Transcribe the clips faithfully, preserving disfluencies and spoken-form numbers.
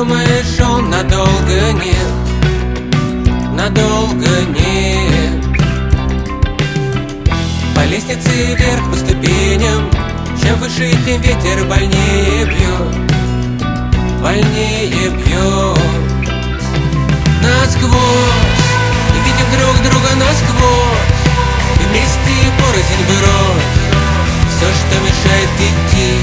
Думаешь, он надолго? Нет, надолго нет. По лестнице вверх, по ступеням, чем выше, тем ветер больнее бьет, больнее бьет. Насквозь, и видим друг друга насквозь, и вместе порознь брось все, что мешает идти.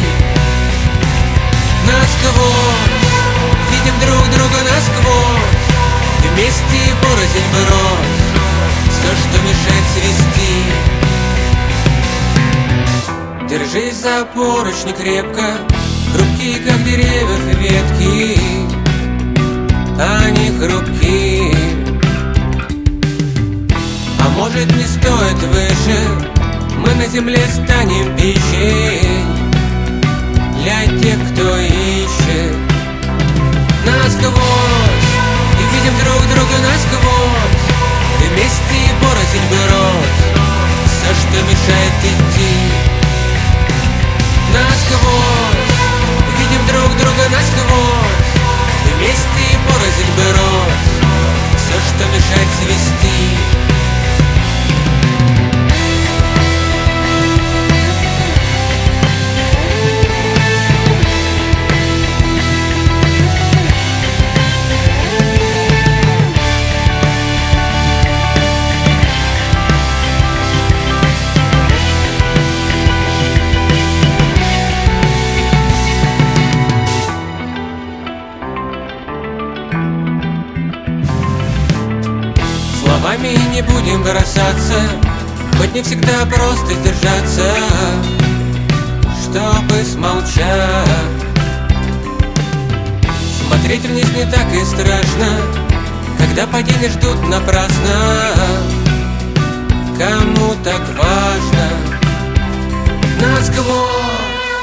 Насквозь, видим друг друга насквозь, и вместе порознь брось все, что мешает свести. Держись за поручни крепко, хрупкие, как деревьев ветки, они хрупкие. А может, не стоит выше, мы на земле станем пищей для тех, кто ищет. Насквозь, и видим друг друга насквозь, и вместе порознь брось все, что мешает идти. Насквозь, видим друг друга насквозь, и вместе порознь брось все, что мешает свести. Словами не будем бросаться, хоть не всегда просто сдержаться, чтобы смолчать. Смотреть вниз не так и страшно, когда падения ждут напрасно. Кому так важно? Насквозь,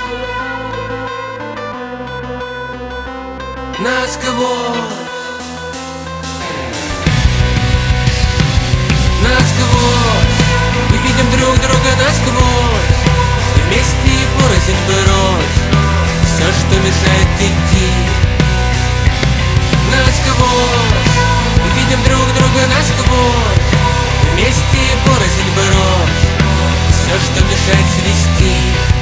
насквозь, насквозь, мы видим друг друга насквозь, и вместе порознь брось все, что мешает идти. Насквозь, мы видим друг друга насквозь, и вместе порознь брось все, что мешает свести.